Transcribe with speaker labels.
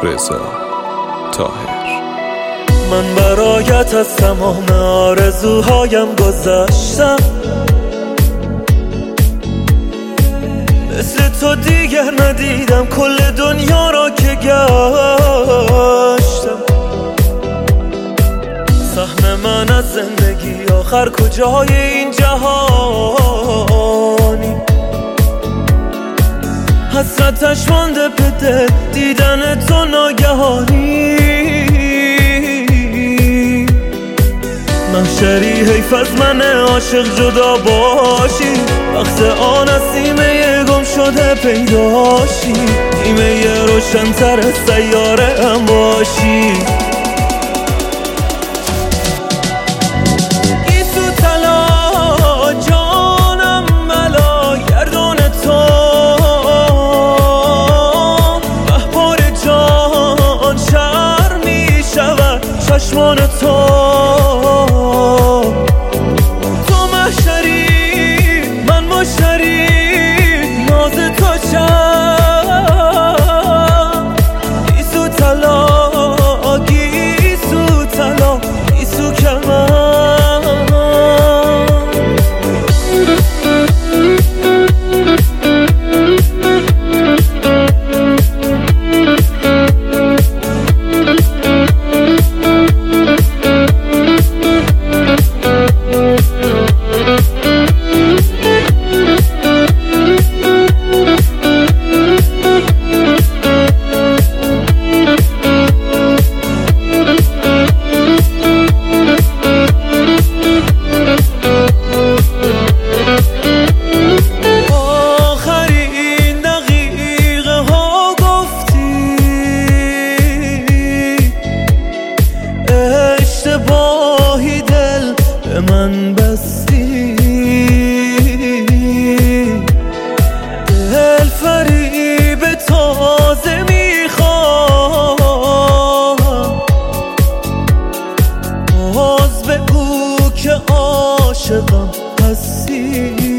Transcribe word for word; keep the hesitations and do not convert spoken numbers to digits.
Speaker 1: رضا طاهر.
Speaker 2: من برایت از تمام آرزوهایم گذشتم، مثل تو دیگر ندیدم کل دنیا را که گشتم. سهم من از زندگی آخر کجای این جهانی، حسرتش مانده به دل دیدن تو ناگهانی. محشری حیف از من عاشق جدا باشی، وقت آن از سیمه گم شده پیداشی، نیمه روشن‌تر سیاره هم باشی. گیسو طلا جانم ملا گردون تو، مهبار جان شر می شود چشمان تو. اشتباهی دل به من بستی، دل فریب تازه میخوام، باز بگو که عاشقم هستی.